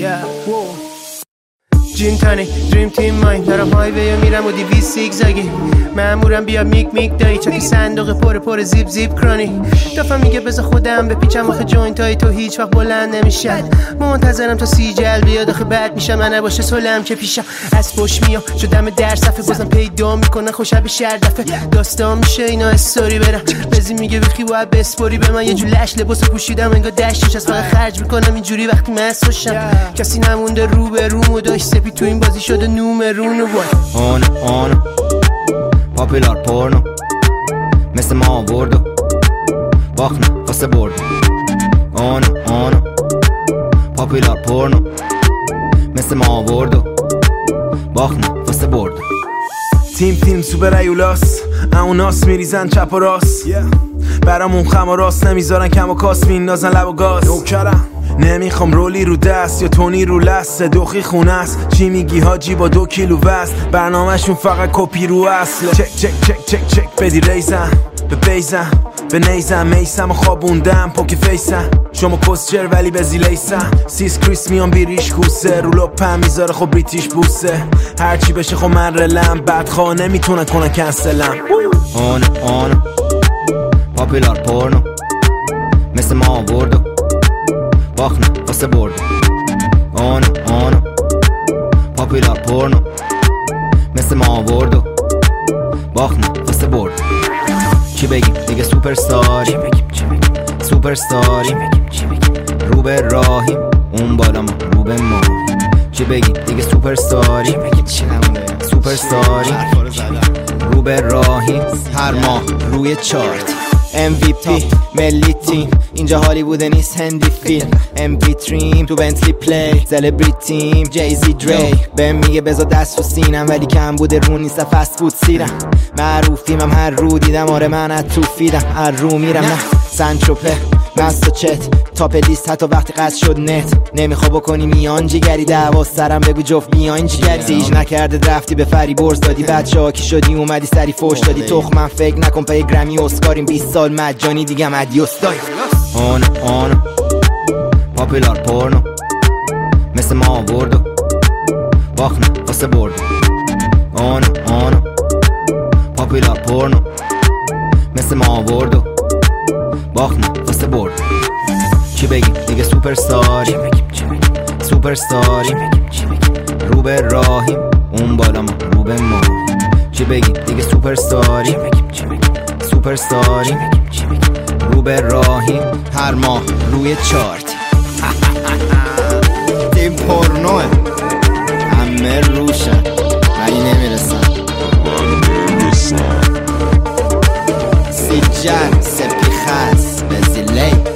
جین تانی دریم تیم ماین دارم هایوی میرم و 200 زیگزاگی مامورم بیا میک میک دایی چاکی صندوق پر زیب زیب کرانی دفعه میگه بذار خودم بپیچم آخه جوینت های تو هیچ وقت بلند نمیشن منتظرم تا سیجل بیاد آخه بعد میشم من نباشه سلم که پیشم از پشت میام شدم در صفحه بازم پیدا میکنن خوشب شهر دفعه داستان میشه اینا استوری برم بزی میگه بخی باید بسپوری به من یه جو لش لباس پوشیدم انگار دشتش از فقط خرج میکنم اینجوری وقتی مست باشم کسی نمونده رو به رومو داشت سپی تو این بازی شده نومرونو آن پاپولار پورنو مثل ما آوردو باخنه واسه بردو آن پاپولار پورنو مثل ما آوردو باخنه واسه بردو تیم سوپر ایولاس اوناس میریزن چپ و راست برامون خم و راست نمیذارن کم و کاس میندازن لب و گاز نوکرم نمیخوام رولی رو دست یا تونی رو لست دوخی خونه است چی میگی حاجی با 2 کیلو وزن برنامهشون فقط کپی رو اصله چک بدی ریزم به بیزم به نیزم میسم و خوابوندم پوک فیسم شما کسچر ولی به زیلیسم سیس کریس میان بیریش کوسه رو لپم میذاره خب بریتیش بوسه هرچی بشه خب من رلم بدخواه نمیتونن کنن کنسلم آن پاپولار پورنو مثل ما آوردو باخنه واسه بردو آن پاپولار پورنو مثل ما آوردو باخنه واسه بردو چی بگیم دیگه سوپرستاری رو به راهیم اون بالا ما رو به ما چی بگیم دیگه سوپرستاری رو به راهیم هر ماه روی چارت MVP ملی تیم اینجا هالیوود نیست هندی فیلم MP3 تو بنتلی پلی سلبریتیم جیزی دری بهم میگه بذار دست و سینم ولی کم بوده رو نیست فست فود سیرم معروفیم هم هر رو دیدم آره من از تو فیدم هر رو میرم نه سنچوپه مست و چت تاپ لیست حتی وقتی قصد شد نت نمیخوا بکنی میان جیگری دعوا سرم بگو جفت بیاین جیگری سیج نکرده رفتی به فری برز دادی بچه ها کی شدی اومدی سری فوش دادی تخمم فکر نکن پای گرمی اسکاریم 20 سال مجانی دیگه ادیوس دای آن پاپولار پورنو مثل ما آوردو باخنه واسه بردو آن پاپولار پورنو مثل ما آوردو باخنه واسه بردو چی بگیم دیگه سوپرستاری رو به راهیم اون بالا ما رو به ما چی بگیم دیگه سوپرستاری رو به راهیم هر ماه روی چارت تیم پورنوه همه روشن ولی نمیرسن سیجن سپی خس به زیلی